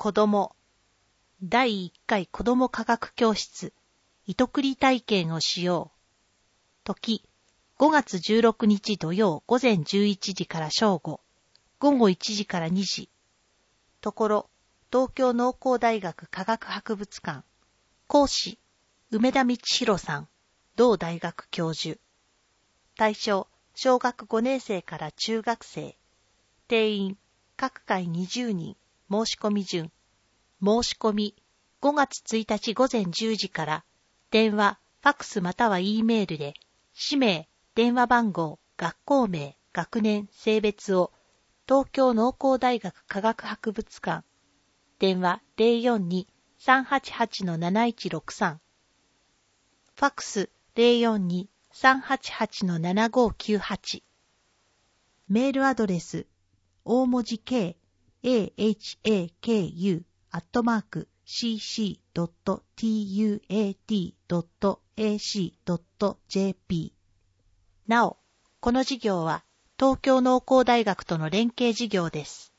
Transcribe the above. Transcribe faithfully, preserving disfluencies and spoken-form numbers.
子供だいいっかい子ども科学教室糸繰り体験をしよう。時ごがつじゅうろくにち土曜午前じゅういちじから正午、午後いちじからにじ。ところ東京農工大学科学博物館。講師梅田道弘さん、同大学教授。対象小学ごねん生から中学生。定員各回にじゅうにん。申し込み順。申し込みごがつついたち午前じゅうじから、電話、ファックスまたは E メールで、氏名、電話番号、学校名、学年、性別を、東京農工大学科学博物館、電話 ゼロよんに さんはちはち なないちろくさん、ファックス ゼロよんに さんはちはち ななごきゅうはち、メールアドレス、大文字 K、エーエイチエーケーユー、アットマーク、シーシードットティーユーエーティードットエーシードットジェーピー。なお、この事業は東京農工大学との連携事業です。